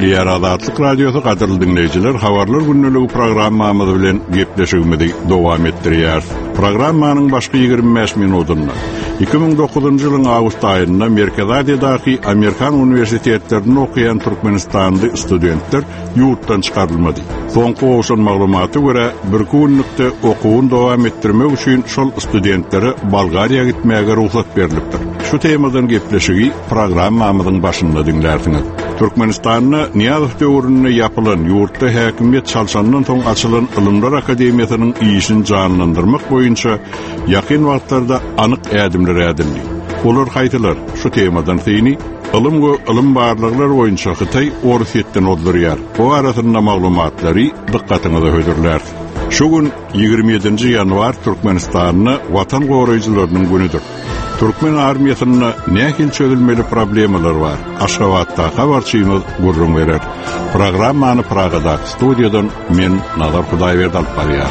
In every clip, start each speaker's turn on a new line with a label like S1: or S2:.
S1: Diğer Azatlyk Radiosu gaderly dinleyijiler, habarlar günnüligi programmamyz bilen gepleşigimizi dowam etdirýär. Programmanyň başky 25 minutunda 2009-njy ýylyň awgust aýynda Merkez Aziýadaky Amerikan universitetlerinde okuyan Türkmenistanly studentler ýurtdan çykarylmady. Soňky oşun maglumaty görä, bir günlükde okuwyn dowam etdirmek üçin şol studentlere Bolgariýa gitmäge ruhsat berilipdir. Şu temadan gepleşigi programmamyzyň başynda dinlersiňiz. Türkmenistan'da Niýazow döwründe ýapylan ýurtda häkimiýet çalşandan soň açylan Ilymlar Akademiýasynyň işini canlandyrmak boýunça ýakyn wagtlarda anyk ädimler edildi. Olar haýtylar şu temadan syny ilm we ilm barlyklar boýunça Hytaý Orsetden odurýar. Bu arasynda maglumatlary dikkatiňize höýdürler. Şu gün 27 ýanwar Türkmenistanyň watan goraýjylarynyň günüdür. Türkmen armiýasyna nähil çözülmeli problemalar var. Aşgabatda habarçymyz gurrun berer. Programmany Pragada studiýadan men Nazar Hudaýberdi alyp barýar.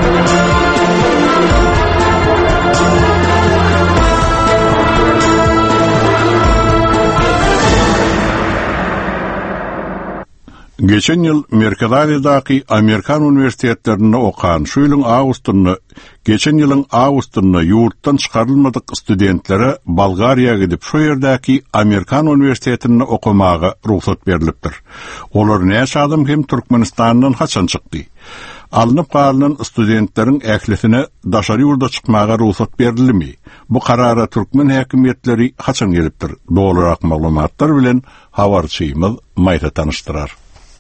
S1: Geçen ýyl Merkez Aziýadaky Amerikan universitetlerinde okan şu ýylyň awgustynda ýurtdan çykarylmadyk studentlere Bolgariýa gidip şu ýerdäki Amerikan universitetinde okumaga ruhsat berilipdir. Olar näçe adam hem Türkmenistandan haçan çykdy. Alınıp galynan studentleriň ählisine daşary ýurda çykmaga ruhsat berilmi? Bu karara Türkmen häkimiýetleri haçan gelipdir? Dolarak maglumatlar bilen habarçymyz maýta tanıştyrar.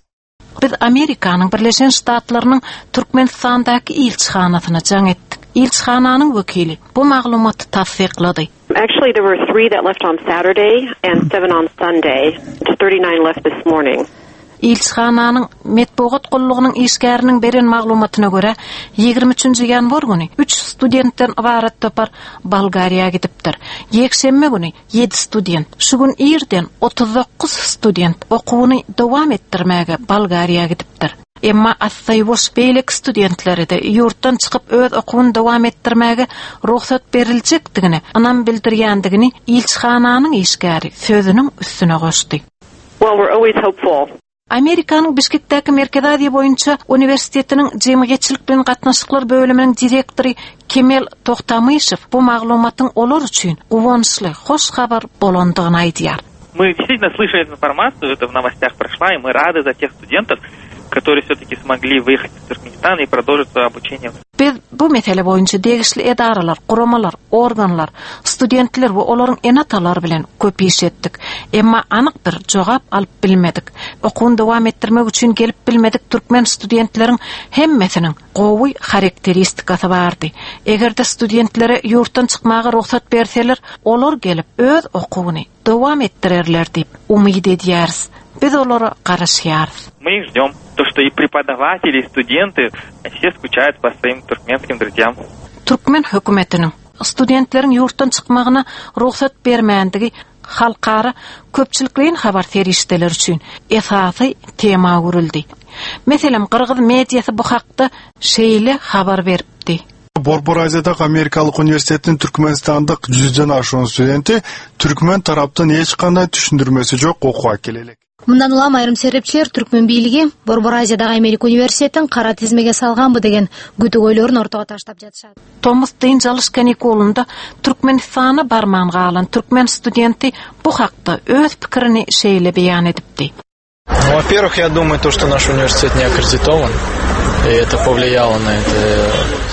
S2: Biz Amerikanyň Birleşen Ştatlarynyň Türkmenistandaky ilçihanasyna jaň etdik. İlçihananyň wekili bu maglumaty tasdiqlady.
S3: Actually, there were 3 that left on Saturday and 7 on Sunday. 39 left this morning.
S2: İlçihananyň metbuat gollugynyň işgäriniň beren maglumatyna görä 23-nji ýanwar güni 3 studentden ibaret topar Bolgariýa gidipdir. Ýekşembe güni 7 student, şu gün ýerden 39 student okuwyny dowam etdirmäge Bolgariýa gidipdir. Emma assaýboş beýlek studentleri de ýurtdan çykyp öz okuwyny dowam etdirmäge ruhsat berilejekdigini anam bildirýändigini ilçihananyň işgäri sözüniň üstüne goşdy.
S3: Well, we're always hopeful.
S2: Amerikanyň Bişkekdäki Merkez Aziýa boýunça universitetiniň jemgyýetçilik bilen gatnaşyklar bölüminiň direktory Kemal Toktamyşew bu maglumatyň olar üçin uwançly, hoş habar bolandygyny aýdýar.
S4: Мы действительно слышали эту информацию, это в новостях прошло, и мы рады за тех студентов, которые все-таки смогли выехать из Туркменистана и продолжить свое обучение.
S2: Biz bu mesele boýunça degişli edaralar, guramalar, organlar, studentler we olaryň enatalar bilen köp iş etdik. Emma anyk bir jogap alyp bilmedik. Okuwyny dowam etdirmek üçin gelip bilmedik türkmen studentleriň hemmesiniň gowy karakteristikasy bardy. Egerde studentlere ýurtdan çykmaga ruhsat berseler, olar gelip öz okuwyny dowam etdirerler diýip umyd edýäris. Biz olara garaşýarys.
S4: Мы их ждем. То, что и преподаватели, и студенты все скучают по своим туркменским друзьям.
S2: Türkmen hökümetiniň studentlerin ýurtdan çykmagyna ruhsat bermänligi halkara köpçülikliň habar ferişdeler üçin esasy tema görüldi. Meselem Kırgız mediýasy bu hakda şeýle habar beripdi.
S5: Borboraziýadaky Amerikalyk universitetiniň Türkmenistandaky 100den aşan studenti türkmen tarapdan hiç kanday düşündürmesi jok okuwa kelelek.
S6: Мындан улам айрым серепчилер Түркмен бийлиги Борборазиýadaky Америка университетин кара тизмеге салганбы деген күтөгөйлөрүн ортого таштап жатышат.
S2: Thomas Dean Jalışkanikoğlu'nda Türkmenistan'a barmağını alan Türkmen studenti bu hakta öz pikirini şeýle beýan edipdi.
S7: Во-первых, я думаю, то, что наш университет не аккредитован, и это повлияло на это.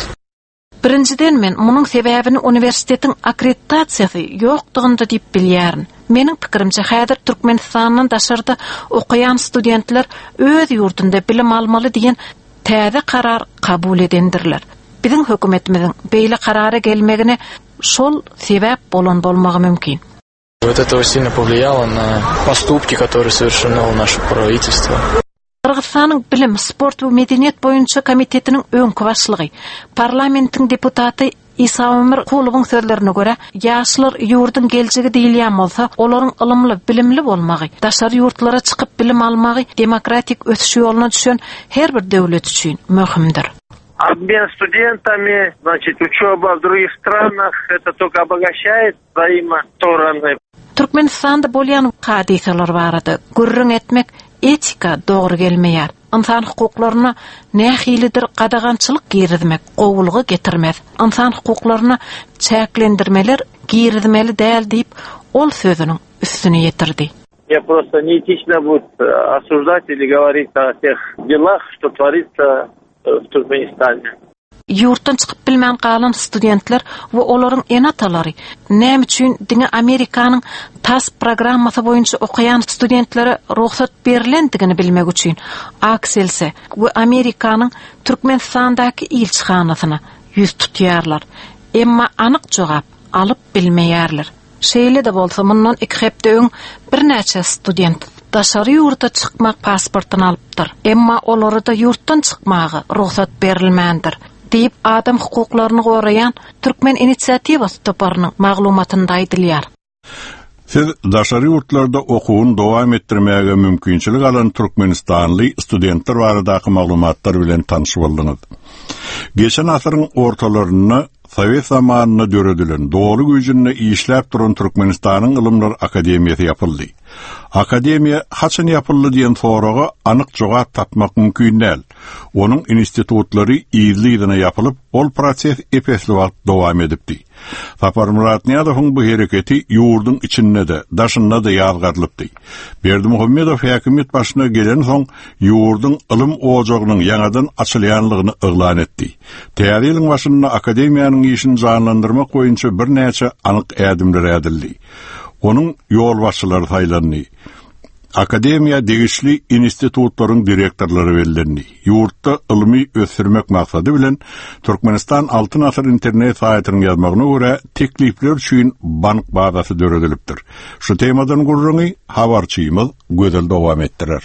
S2: Birinciden men munyň sebäbini universitetiň akkreditasiýasy ýokdygynda diýip bilýärin. Meniň pikirimçe häzir Türkmenistanyň daşarda okuyan studentler öz ýurdunda bilim almaly diýen täze karar kabul edendirler. Biziň hökümetimiziň beýle karara gelmegine şol sebäp bolan bolmagy mümkin.
S7: Вот это сильно повлияло на поступки, которые совершено наше правительство.
S2: Kırgızstanyň bilim, sport we medeniýet boýunça komitetiniň öňkü başlygy, parlamentiň deputaty İsa Ömer Kulubyň sözlerine görä, ýaşlar ýurdun geljegi diýilýän bolsa, olaryň ilmli, bilimli bolmagy, daşary ýurtlara çykyp bilim almagy demokratik ötüş ýoluna düşen her bir döwlet üçin möhümdir.
S8: Обмен студентами, значит, учеба в других странах, это только обогащает взаимостороны.
S2: Türkmenistanda bolýan hadisalar barady. Gürrüň etmek etika doğru gelmeýär. İnsan hukuklaryna nähilidir qadagançylyk girizmek gowulgy getirmez. İnsan hukuklaryna çäklendirmeler girizmeli däl diýip ol sözüniň üstüne ýetirdi.
S8: Я просто неэтично будет осуждать или говорить о тех делах, что творится в Туркменистане.
S2: Yurtdan çıkıp bilmän qalan studentler we olaryň enatalary näme üçin diňe Amerikanyň TAS programmasy boýunça okuyan studentlere ruhsat berilendigini bilmek üçin akselse we Amerikanyň Türkmenistandaky ilçihanasyna ýüz tutýarlar. Emma anyk jogap alyp bilmeýärler. Şeýle de bolsa mundan 2 hepde öň bir näçe student daşary ýurda çykmak pasportyny alypdyr. Emma olary da ýurtdan çykmagy ruhsat berilmändir. Deyip adam hukuklaryny gorayan Türkmen inisiativasy toparynyň maglumatynda aýdylýar.
S1: Siz daşary ýurtlarda okuwun dowam etdirmäge mümkinçilik alan Türkmenistanly studentler baradaky maglumatlar bilen tanyşyp boldyňyz. Geçen asyryň ortalaryny Sovet zamanyna döredilen doğru güýjünde işläp duran Türkmenistanyň Ilymlar Akademiýasy ýapyldy. Akademiýa haçan ýapyldy diýen soraga anyk jogap tapmak mümkin däl. Onuň institutlary ýylygyna ýapylyp, ol proses epesli wagt dowam edipdi. Sapar Muratniýadowyň bu hereketi ýurdun içinde de, daşynda da ýazgarlypdy. Berdimuhammedow häkimet başyna gelen soň ýurdun ilm ojagynyň ýanadan açylýanlygyny eglan etdi. Täýärliň başynda akademiýanyň işini janlandyrmak boýunça bir näçe anyk ädimler edildi. Onuň ýol başçylary saýlandy. Akademiýa degişli institutlaryň direktorlary belirlendi. Ýurtda ilmi ösürmek maksady bilen Türkmenistan altyn asyr internet saýtynyň ýazmagyna görä teklipler üçin bank bazasy döredilipdir. Şu temadan gurrungy habarçymyz gözel dowam etdirer.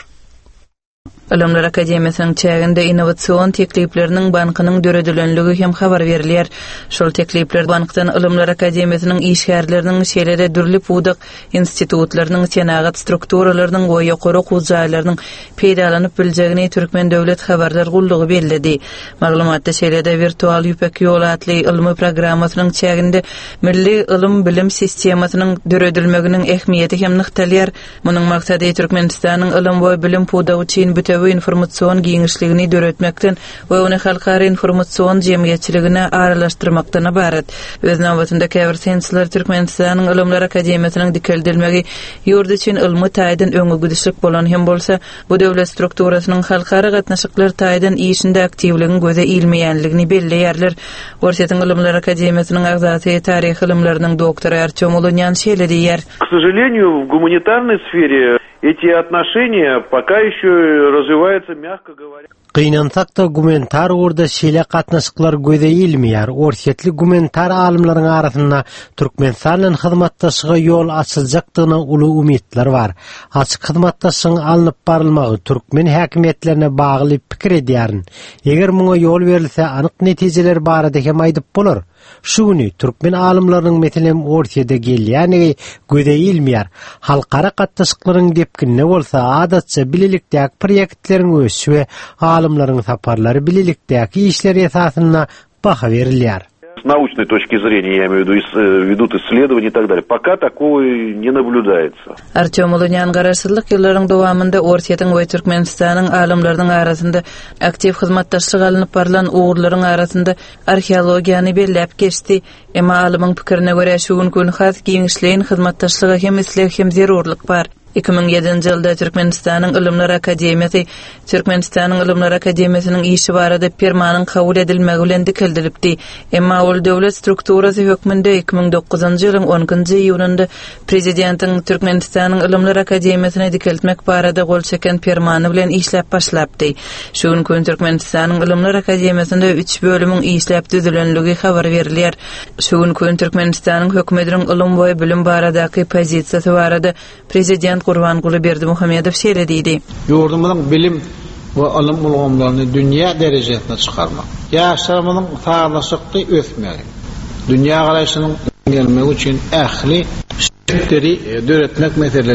S9: Ilymlar Akademiýasynyň çäginde innowasion teklipleriniň bankynyň döredilenligi hem habar berilýär. Şol teklipler bankdan Ilymlar Akademiýasynyň işgärleriniň şeýlere dürlip udyk institutlarynyň senagat strukturalarynyň we ýokary okuwjylarynyň peýdalanyp biljegini Türkmen döwlet habarlar gullugy bellädi. Maglumatda şeýlede virtual ýüpek ýol atly ilmi programmasynyň çäginde milli ilim bilim sistemasynyň döredilmeginiň ähmiýeti hem nyktalýar. Munyň maksady Türkmenistanyň ilim we bilim puda üçin bütewi informatsion giňişligini döretmekden we ony halkary informatsion jemgyýetçiligine aralaşdyrmakdan ibaret. Öz nowbatynda käbir sensler Türkmenistanyň Ilymlar Akademiýasynyň dikeldilmegi ýurt üçin ilmi taýdan öňe gidişlik bolan hem bolsa, bu döwlet strukturasynyň halkary gatnaşyklar taýdan işinde aktivligini göze ilmeýänligini belleýärler. Orsetň Ilymlar Akademiýasynyň agzasy taryh ilimläriniň doktory Artyom Ulunyan şeýle diýär.
S8: К сожалению, в гуманитарной сфере эти отношения пока еще развиваются, мягко говоря.
S10: Qynansak da gumanitar urda şeýle gatnaşyklar göze ilmeýär. Orsetli gumanitar alymlaryň arasynda Türkmenistanyň hyzmatdaşyga ýol açyljakdygyna uly umytlar bar. Açyk hyzmatdaşygyň alınıp barylmagy türkmen häkimetlerine bagly pikir edýärin. Eger muňa ýol berilse, anyk netijeler barada hem aýdyp bolar. Şu güni türkmen alymlarynyň meselem ortada gelýäni göze ilmeýär. Halkara gatnaşyklaryň depkinne bolsa, adatça bililikdäki proýektleriň ösü we alymlaryň saparlary bililikdäki işleri esasyna baha berilýär.
S11: С научной точки зрения, я имею в виду, ведут исследования и так далее. Пока такого не наблюдается.
S9: Artyom Ulunyan garaşsyzlyk ýyllaryň dowamynda Orsetň we Türkmenistanyň alymlarynyň arasynda aktiv hyzmatdaşlyk alynyp barılan uğurlaryň arasynda arheologiýany belläp geçdi. Emma alymyň pikirine görä şu gün has giňişliň hyzmatdaşlyga hem isleg hem zerurlyk bar. 2007-nji ýylda Türkmenistanyň Ilymlar Akademiýasy Türkmenistanyň Ilymlar Akademiýasynyň işi barada permanyň kabul edilmegi bilen dikeldilipdi. Emma ol döwlet strukturasy hökmünde 2009-njy ýylyň 10-njy ýulynda prezidentiň Türkmenistanyň Ilymlar Akademiýasyny dikeltmek barada gol çeken permany bilen işläp başlapdy. Şu gün Türkmenistanyň Ilymlar Akademiýasynda 3 bölümiň işläp düzülenligi habar berilýär. Şu gün Türkmenistanyň hökümetiniň ilim we bilim baradaky pozisiýasy barada prezident Gurbanguly Berdimuhammedow şeýle diýdi.
S12: Ýurdumyň bilim we ilim ulgamlaryny dünýä derejesine çykarmak. Ýaşarmyň sağlaşykly ösmegi. Dünýä garaşynyň gelmegi üçin ähli şeýleri döretmek meseleleri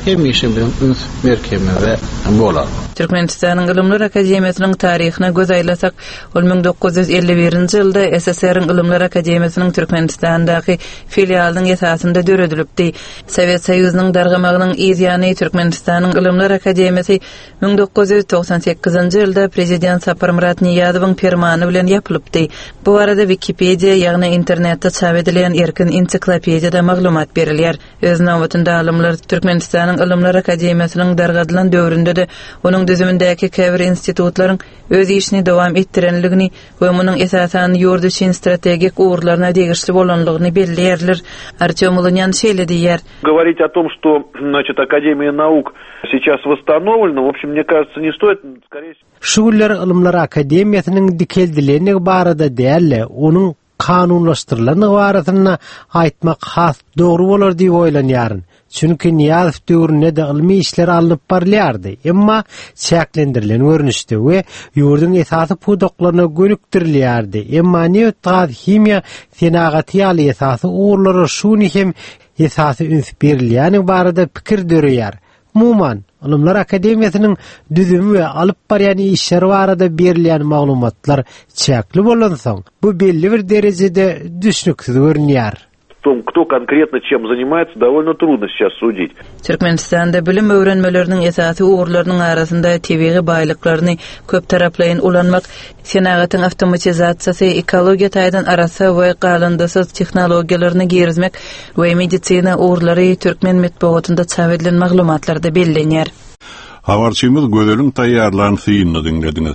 S12: hemişe bilen üns merkemede bolar.
S9: Türkmenistanyň Ilymlar Akademiýasynyň taryhyna göz aýlasak, ol 1951-nji ýylda SSR-iň Ilymlar Akademiýasynyň Türkmenistandaky filialynyň esasynda döredilipdi. Sowet Soýuzynyň dargamagynyň ýany Türkmenistanyň Ilymlar Akademiýasy 1998-nji ýylda prezident Sapar Murat Niýazowyň fermany bilen ýapylypdy. Bu arada Wikipedia, ýagny internetde çap edilen erkin ensiklopediýada maglumat berilýär. Öz nowatynda alymlar Türkmenistanyň Ilymlar Akademiýasynyň dargadylan döwründe de onuň düzümindäki käbir institutlaryň öz işini dowam etdirenligini we munyň esasan ýurt üçin strategik uğurlaryna degişli bolanlygyny belliýärler. Артём Улунyan şeýle diýär.
S11: Говорить о том, что, значит, Академия наук сейчас восстановлена, в общем, мне кажется, не стоит, скорее всего.
S10: Şuguller Ilymlar Akademiýasynyň dikeldiligi barada dälle, onuň kanunlaşdyrylany baratyna aýtmak has dogry bolar diýip oýlanýar. Çünki Niýazow döwründe de ilmi işler alınıp barylýardy. Emma çäklendirilen görnüşde we ýurdun esasy pudoklaryna gönükdirilýärdi. Emma newtat himiýa senagaty ýaly esasy uğurlary şuny hem esasy üns berilýäni barada pikir dörýär. Muman Ilymlar Akademiýasynyň düzümi we alyp barýan işler barada berilýän maglumatlar çäkli bolansoň, bu belli bir derejede düşnüksiz görünýär.
S11: Кто конкретно чем занимается, довольно трудно сейчас судить.
S9: Türkmenistanda bilim öwrenmeleriniň esasy uğurlarynyň arasynda tebiği baýlyklaryny köp taraplaýyn ulanmak, senagatyň awtomatizasiýasy, ekologiýa taýdan arasy we galyndysyz tehnologiýalaryny girizmek we medisina uğurlary türkmen metbuatynda çap edilen maglumatlarda bellenýär.
S1: Habarçymyz Gödeliň taýýarlan syýyny dinlediňiz.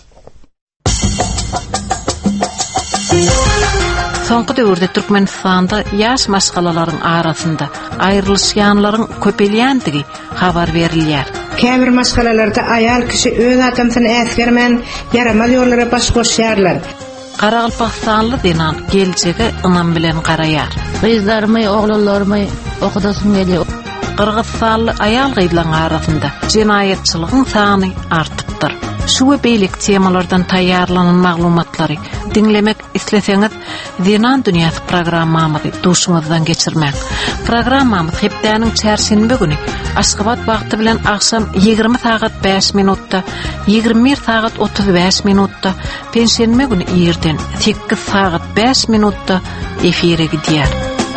S2: Soňky döwürde Türkmenistanda ýaş maşgalalaryň arasynda aýrylýanlaryň köpelýändigi habar berilýär.
S13: Käbir maşgalalarda aýal kişi öz atamsyny äsgermen yaramaz ýollara baş goşýarlar.
S2: Qaragylpakistanly dinan geljegi ynam bilen garaýar.
S14: Gyzlarmy, oglanlarmy okudasym gelýär.
S2: Qırgızstanly aýal gyzlaryň arasynda jinaýatçylygyň sany artypdyr. Şu we beýlik temalardan taýýarlanan maglumatlary dinlemek isleseňiz, Dinan Dünýäsi programmamyzy duşuňyzdan geçirmek. Programmamyz hepdäniň çärşembe güni Aşgabat wagty bilen akşam 20 saat 5 minutda, 21 saat 35 minutda, penşenme güni ýerden 8 saat 5 minutda efire gidýär.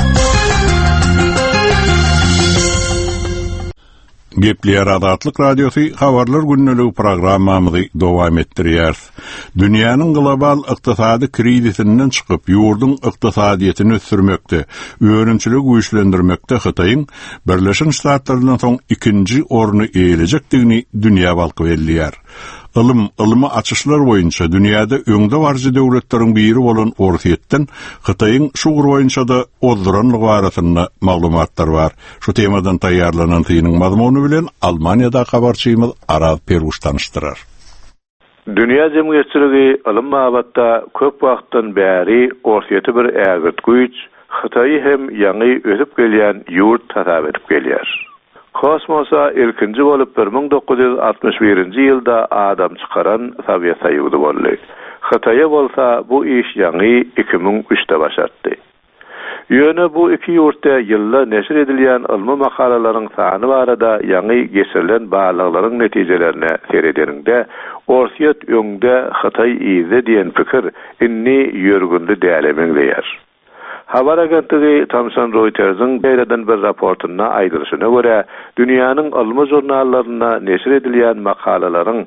S1: Gepler Adatlyk Radiosy habarlar günnüligi programmamyzy dowam etdirýär. Dünýäniň global ykdysady krizisinden çykyp ýurdun ykdysadyetini ösürmekde, öwrençilik güýçlendirmekde Hytaýyň Birleşik Ştatlarynyň soň ikinji orny eýeljekdigini dünýä balky belliýär. Ilymy açyşlar boýunça dünýäde öňde barjy döwletleriň biri bolan Orsiýetden Hytaýyň şu boýunça da ozduranlygy barasynda maglumatlar bar. Şu temadan taýýarlanan syýynyň mazmuny bilen Almaniýada habarçymyz Araz Peruş tanışdyrar.
S11: Dünýä jemgyýetçiligi ilim mabatda köp wagtdan bäri Orsiýeti bir ägirtgüç, Hytaýy hem ýaňy ösüp gelýän ýurt tasap edip gelýär. Kosmosa ilkinji bolup 1961-nji ýylda adam çykaran Sowet Soýuzy boldy. Hytaýa bolsa bu iş ýaňy 2003-de başardy. Ýöne bu iki ýurtda ýylla neşir edilýän ilmi makalalaryň sany barada ýaňy geçirilen baýlyklaryň netijelerine seredeninde Orsiýet öňde Hytaý iýde diýen pikir inni ýörgünde dälemeňleýär. Habar agentligi Thomson Reuters'ın beýleden bir raportyna aýdyryşyna görä, dünýäniň ilmi jurnallaryna neşir edilýän makalalaryň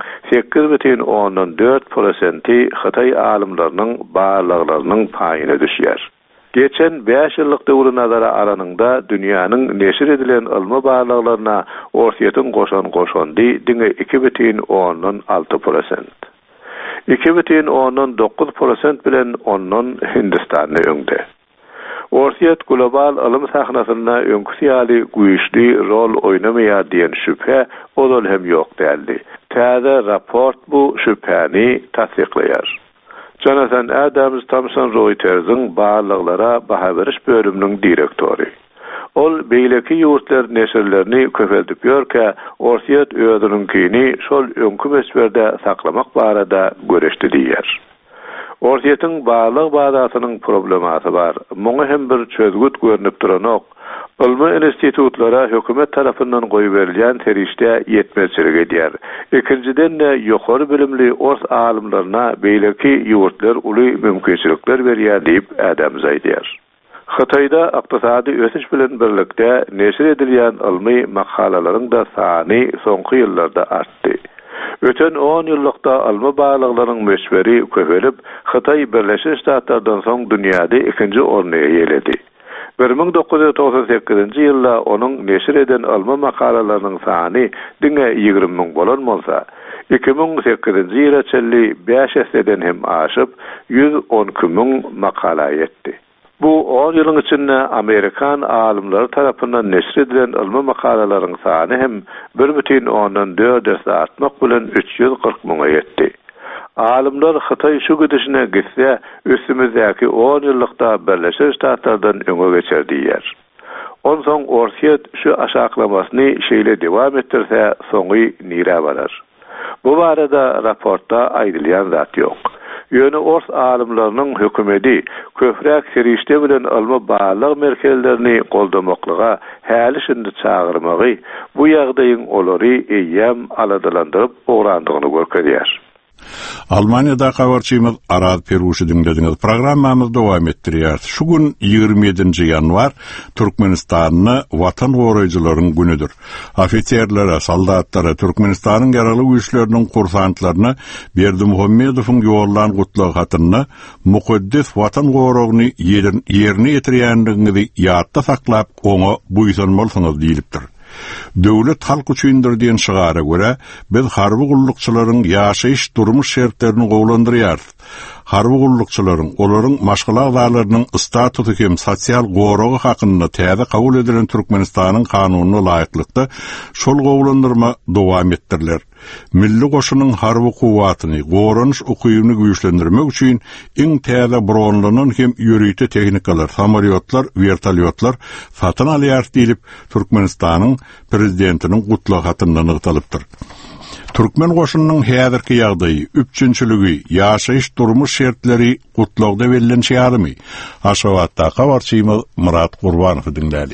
S11: 8,4% Hytaý alymlarynyň baýlyklarynyň paýyna düşýär. Geçen 5 ýyllyk döwrü nazara alanynda dünýäniň neşir edilen ilmi baýlyklaryna Orsiýetiň goşandy diňe 2,6%. 2,9% bilen ondan Hindistanyň öňde. Orsiýet global ilim sahnasyna öňkü ýaly güýçli rol oýnamaýar diýen şüphe odal hem ýok däldi. Täze raport bu şüpheni tasdikleýär. Jonathan Adams Thomson Reuters'ın baýlyklara baha beriş bölüminiň direktori. Ol beýleki ýurtlar neşirlerini köpeldip ýörke, Orsiýet özüninkini şol öňkü mesberde saklamak barada göreşdi diýär. Orsiýetiň baýlyk badatynyň problemasy bar. Muňa hem bir çözgüt görnüp duranok. Alma institutlara hökümet tarafından goýuberilýän terişde yetmezçilik edýär. Ikinciden de ýokary bilimli ors alimlerine beýleki ýurtlar uly mümkinçilikler berýär diýip ädämiz aýdýar. Xitayda ykdysady ösüş bilen birlikde neşir edilýän ilmi makalalaryň da sany soňky ýyllarda artdy. Öten 10 ýyllykda alma baglyklaryň meşberi köpelip, Xitay Birleşik Ştatlardan soň dünýäde ikinji orny ýeledi. 1998-nji ýylda onuň neşir eden alma makalalarynyň sany diňe 20 000 bolan bolsa, 2008-nji ýyla çelli 5 eseden hem aşyp 112 000 makala ýetdi. Bu 10 ýylyň içinde Amerikan alimleri tarapyndan neşir edilen alma makalalaryň sany hem 1,4 artmak bilen 340 000 ýetdi. Alimler Xitay şu gidişine gitse, üstümüzdeki 10 ýyllykda Birleşik Ştatlardan öňe geçer diýer. Onsoň orsiýet şu aşaklamasyny şeýle dewam etdirse, soňy nire barar. Bu barada raportda aýdylýan zat ýok. Ýöne ors alimlarynyň hökümeti köpräk serişde bilen alma baglyk merkezlerini goldamaklyga häli şindi çağırmagy bu ýagdaýyň olary eýem aladylandyryp ograndygyny görkezýär.
S1: Almanya'da habarçymyz Arad Peruşy dinlediňiz. Programmamyz dowam etdirýär. Şu gün 27-nji ýanwar Türkmenistanyny watan goraýjylaryň günüdür. Ofitserlere, soldatlara, Türkmenistanyň ýaraly güýçleriniň kursantlaryna Berdimuhammedowyň ýollan gutlagy hatyny mukaddes watan goragyny ýerine ýetirýändigini ýatda saklap, oňa buýsanmalysyňyz diýilipdir. Döwlet halk üçindir diýen şygara görä, biz harby gullukçylaryň ýaşaýyş durmuş şertlerini gowlandyrýar. Harby gullukçylaryň, olaryň maşgala agzalarynyň statuty hem sosial goragy hakynda täze kabul edilen Türkmenistanyň kanunyna laýyklykda şol gowlandyrma dowam etdirler. Milli goşunyň harby kuwatyny, goranyş ukybyny güýçlendirmek üçin iň täze bronlanan hem ýörüýte tehnikalar, samolyotlar, vertolyotlar satyn alýar diýilip Türkmenistanyň prezidentiniň gutlagy hatyndan ygtalypdyr. Türkmen goşunynyň häzirki ýagdaýy, üpçünçüligi, ýaşaýyş durmuş şertleri gutlagda berilen şeýarmy? Aşgabatda habarçymyz Murat Gurbanow dinlädi.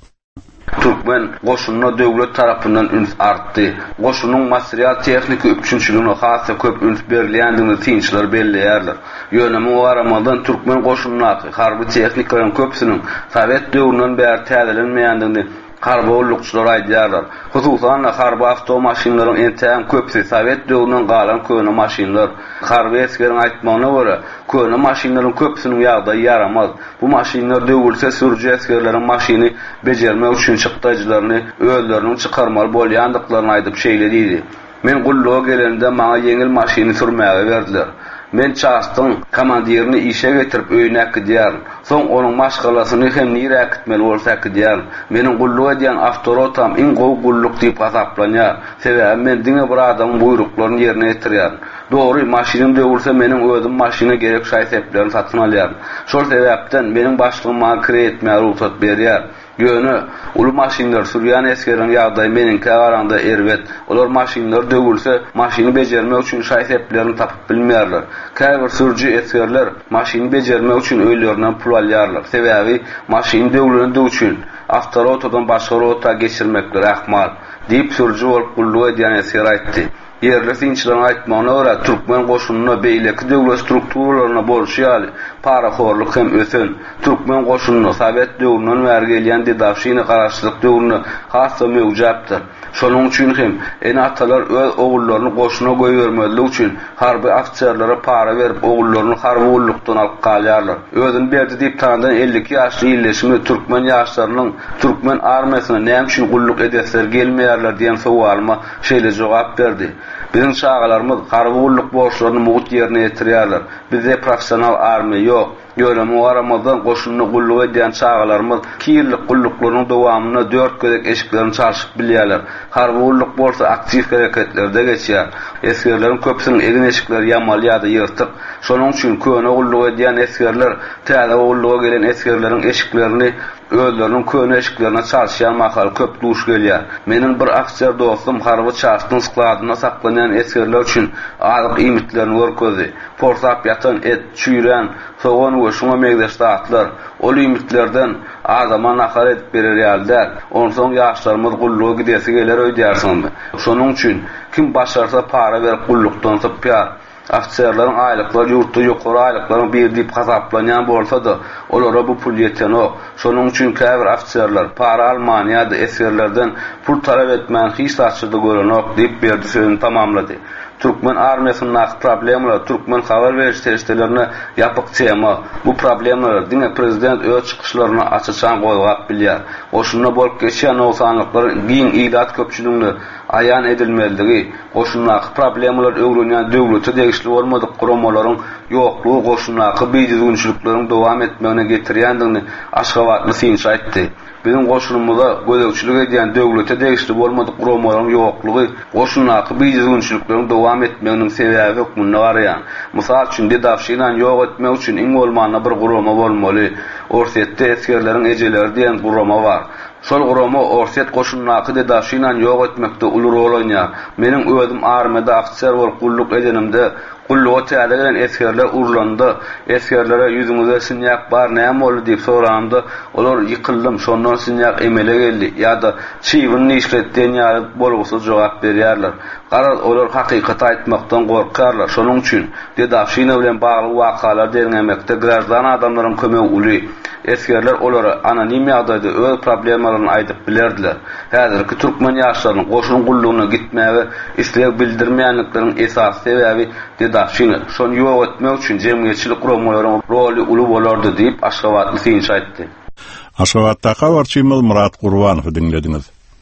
S15: Türkmen goşunyna döwlet tarapyndan üns artdy. Goşunyň material tehnik üpçünçüligine hassa köp üns berilýändigini tinçler belleýärler. Ýönemi waramadan Türkmen goşunyna harby tehnikalaryň köpsiniň Sowet döwründen bäri täzelenmeýändigini harby gullukçylar aýdýarlar. Hususan harby awtomaşinlaryň entäm köpsi Sowet döwründen galan köne maşinlar. Harby eskeriň aýtmagyna görä, köne maşinlaryň köpsiniň ýagdaýy yaramaz. Bu maşinlar döwülse sürüji eskerleriň maşiny bejermek üçin çykdaýjylaryny özleriniň çykarmaly bolýandyklaryny aýdyp şeýlediydi. Men gulluğa gelende maňa ýeňil maşiny sürmäge berdiler. Men çastyň komandirini işe getirip öýüne gidýär. Soň onuň maşgalasyny hem nire gitmeli bolsak gidýär. Meniň gulluğa diýen avtorotam iň gowy gulluk diýip hasaplanýar. Sebäbi men diňe bir adam buýruklaryny ýerine ýetirýär. Dogry, maşinim döwülse meniň özüm maşina gerek şaýseplerini satyn alýar. Şol sebäpden meniň başlygym maňa kiretmäge ruhsat berýär. Ýöne ulu maşinler sürýän eskeriň ýagdaýy meniň kawaranda erbet. Olar maşinler döwülse maşiny bejermek üçin şaýseplerini tapyp bilmeýärler. Käbir sürüji eskerler maşiny bejermek üçin öýlerinden pul alýarlar. Sebäbi maşiny döwülende üçin avtorotodan başga rota geçirmekler ähmal diýip sürüji bolup gulluğa diýen esker aýtdy. Yerli sinçilerin aýtmagyna görä Türkmen goşunyna beýleki döwlet strukturalaryna bolşýaly paraxorluk hem ösen. Türkmen goşunyny Sowet döwründen bäri gelýän didawşyny garaşlyk döwrüne hassa mewjapdyr. Şonuň üçin hem enatalar öz ogullaryny goşuna goýbermeli üçin harby ofitserlere para berip ogullaryny harby gullukdan alyp galýarlar. Özüni berdi diýip tandan 52 ýaşly ýylleşimi Türkmen ýaşlarynyň Türkmen armiýasyna näme üçin gulluk edesler gelmeýärler diýen sowalyma şeýle jogap berdi. Bizim şagalarımız harby gulluk borçlaryny mugut ýerine ýetirýärler. Bizde professional armiýa ýok. Ýöne Ramazan goşunyny gulluğa edýän şagalarymyz kirlik gulluklarynyň dowamyna 4 gözek eşiklerini çalşyp bilýärler. Harby gulluk bolsa aktiv hareketlerde geçýär. Eskerleriň köpsiniň egin eşikleri ýamal ýa-da ýyrtyk. Şonuň üçin köne gulluğa edýän eskerler täze gulluğa gelen eskerleriň eşiklerini Özlerinin köne eşiklerine çalışan makal köp duş gelýär. Menin bir ofisier dostum Harvard çarşynyň skladyna saklanýan eskerler üçin azyk imitlerini görkezdi. Forsap yatan et, çüýren, soğan we şuňa megdeşdatlar. Ol imitlerden adama nakar edip berýärler. Onsoň ýaşlarymyz gullugy gidesi geler öýdýärsiňmi? Şonuň üçin kim başarsa para berip gullukdan tapýar. Ofisiýerlaryň aýlyklary ýurtda ýokary aýlyklaryň berdiýip hasaplanýan bolsa-da, olara bu pul ýetýän. Şonuň üçin käbir ofisiýerler para Almaniýada eskerlerden pul talap etmän hiç saçyda görenok diýip berdi sözüni tamamlady. Türkmen armiýasynyň problemleri, Türkmen habar beriş teristelerini ýapyk tema. Bu problemler diňe prezident öz çykyşlaryny açyşan goýgap bilýär. Oşunda bolup geçýän owsanlyklary giň ilat köpçüligini aýan edilmeligi, goşunlaky problemler öwrenýän döwlete degişli bolmadyk guramalaryň ýoklugy goşunlaky biýdizgünçilikleriň dowam etmegine getirýändigini Aşgabatly synç aýtdy. Bizim goşunumyzda gözegçilik edýän döwlete degişli bolmadyk guramalaryň ýoklugy goşunlaky biýdizgünçilikleriň dowam etmeginiň sebäbi hukmuna garaýan. Mysal üçin Dedawşynyň ýok etmek üçin iň bolmany bir gurama bolmaly. Orsetde eskerleriň ejeleri diýen gurama bar. Şol gurama Orset goşunlaky Dedawşynyň ýok etmekde uly rol oýnýar. Meniň özüm armiýada ofisier bolup gulluk edenimde Gulluğa täze gelen eskerler urlandy. Eskerlere ýüzüňizde sinýak bar näme boldy diýip soranymda, olar ýykyldım, şondan sinýak emele geldi. Ýa-da çywyny işletdiň ýaly bolgusa jogap berýärler. Garaz olar hakykaty aýtmakdan gorkarlar. Şonuň üçin Dedawşyna bilen bagly wakalar derlemekde grazdan adamlaryň kömegi uly. Eskerler olara anonim ýagdaýda öz problemlerini aýdyp bilerdiler. Häzirki türkmen ýaşlarynyň goşun gullugyna gitmäge isleg bildirmeýänlikleriň esas sebäbi Dedawşyny şonu ýok etmek üçin jemgyýetçilik guramalarynyň roli uly bolardy diýip Aşgabatly synç aýtdy.
S1: Aşgabatda habarçymyz Murat Gurbanow dinlediňiz.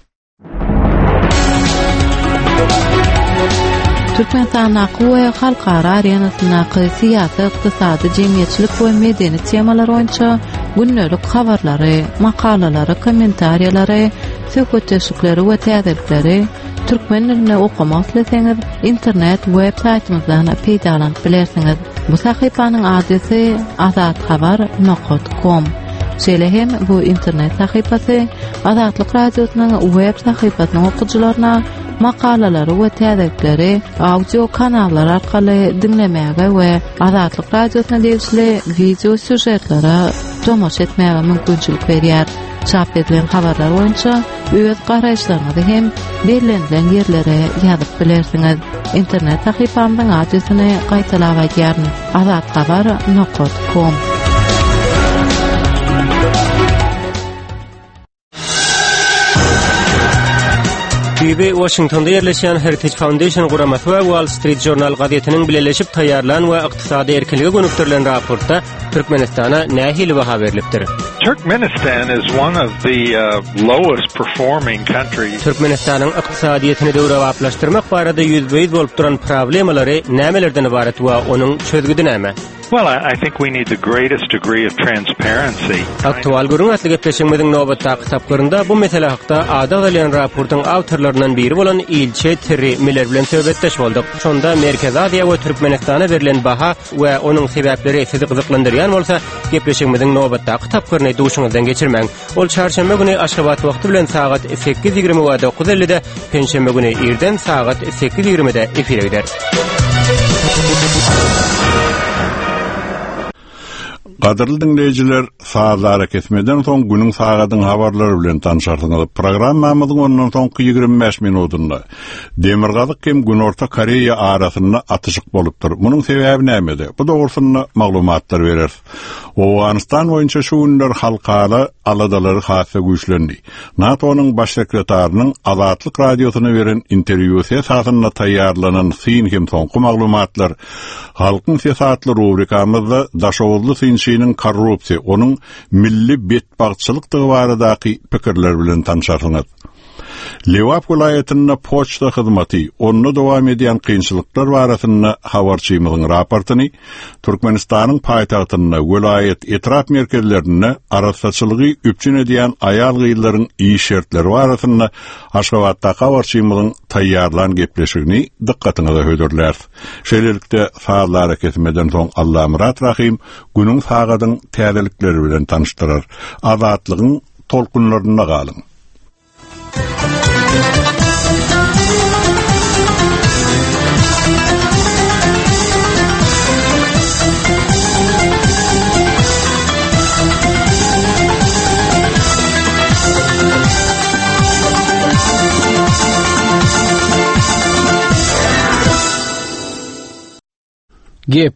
S14: Türkmenistan we halkara arenasyna syýasy, ykdysady, jemgyýetçilik we medeni temalar boýunça günnelik habarlary, makalalary, kommentariýalary, söhbetleşikleri we täzelikleri türkmen dilinde okumak isteseňiz internet web saytymyzdan peýdalanyp bilersiňiz. Bu sahypanyň adresi azathabar.com. Şeýle bu internet sahypasy Azatlyk radiosynyň web sahypasynyň okuwçylaryna makalalary we täzelikleri audio kanallar arkaly dinlemäge we Azatlyk radiosyna degişli video süjetlere tomoş etmäge mümkinçilik berýär. Çap edilen habarlar boýunça öz garaýşlaryňyzy hem belirlenen ýerlere ýazyp bilersiňiz. Internet sahypamyň adresyny gaýtalap aýdýaryn: azathabar.com.
S16: Bibi Washington'da yerleşen Heritage Foundation guramasy we Wall Street Journal gazetiniň bileşip taýýarlan we ykdysady erkinligi gönükdirilen raportda Türkmenistana nähili baha berilipdir.
S17: Turkmenistan is one of the lowest performing countries.
S16: Türkmenistanyň ykdysadyýetyny döwraplaşdyrmak barada ýüzbeýiz bolup duran problemalary nämelerden ibaret we onuň çözgüdi näme?
S17: Well, I think we need the greatest degree of transparency.
S16: Aktual görüň atly gepleşigimiziň nobatda kitaplarynda bu mesele hakda ada edilen raportyň awtorlarynyň biri bolan Ilçe Terry Miller bilen söhbetdeş boldyk. Şonda Merkezi Aziýa we Türkmenistana berilen baha we onuň sebäpleri sizi gyzyklandyrýan bolsa, gepleşigimiziň nobatda kitaplaryny duşuňyzdan geçirmäň. Ol çarşamba güni Aşgabat wagty bilen sagat 8:20 we 9:50-de, penşembe güni irden sagat 8:20-de efire gider.
S1: Gaderly dinleyijiler, saatlara kesmeden soň günüň sagatyň habarlary bilen tanışarsyňyz. Programmamyzyň ondan soňky 25 minutunda Demirgazyk hem Gün Orta Koreýa arasyna atyşyk bolupdyr. Munyň sebäbi nämede? Bu dogrusyna maglumatlar berer. Owganistan boýunça şu günler halkara aladalary hassa güýçlendi. NATO'nyň baş sekretarinyň Azatlyk radiosyna beren interwýusy esasyna taýýarlanan syn hem soňky maglumatlar halkyň siyasatly rubrikamyzda Daşowuzly synçynyň korrupsiýa, onuň milli betbagçylyk baradaky pikirler bilen tanışarsyňyz. Lewap vilayetinde poçta hyzmaty onunla dowam edýän kynçylyklar barasynda habarçymylyň raportyny Türkmenistanyň paýtagtyna vilayet etrap merkezlerine araççylygy üpçün edýän aýal gyýlaryň iş şertleri barasynda Aşgabatda habarçymylyň taýýarlan gepleşigini diqqatyňyza höderler. Şeýlelikde faal hareket etmeden soň Allah murat rahim günüň fagadyň täzelikleri bilen tanıştyrar. Azatlygyň tolkunlaryna galyň.
S18: Gep